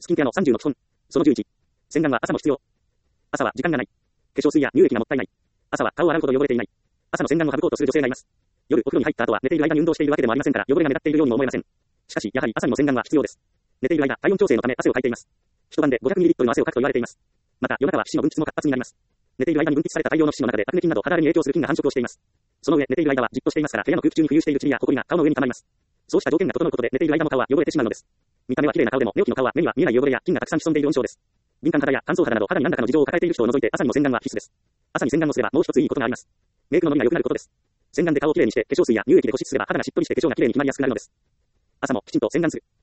スキンケアの30の基本。その11。洗顔は朝も必要。朝は時間がない。化粧水や乳液がもったいない。朝は顔を洗うほど汚れていない。朝の洗顔を省こうとする女性がいます。夜お風呂に入った後は寝ている間に運動しているわけでもありませんから汚れが目立っているようにも思えません。しかし、やはり朝にも洗顔は必要です。寝ている間、体温調整のため汗をかいています。一晩で 500ml の汗をかくと言われています。また、夜中は皮脂の分泌も活発になります。寝ている間に分泌された大量の皮脂の中でアクネ菌など肌荒れに影響する菌が繁殖をしています。その上、寝ている間はじっとしていますから部屋の空気中に浮遊している塵や埃が顔の上に溜まります。そうした条件が整うことで寝ている間も顔は汚れてしまうのです。見た目は綺麗な顔でも寝起きの顔は目には見えない汚れや菌がたくさん潜んでいる温床です。敏感肌や乾燥肌など肌に何らかの事情を抱えている人を除いて朝にも洗顔は必須です。朝に洗顔をすればもう一ついいことがあります。メイクの伸びが良くなることです。洗顔で顔をきれいにして化粧水や乳液で保湿すれば肌がしっとりして化粧がきれいに決まりやすくなるのです。朝もきちんと洗顔する。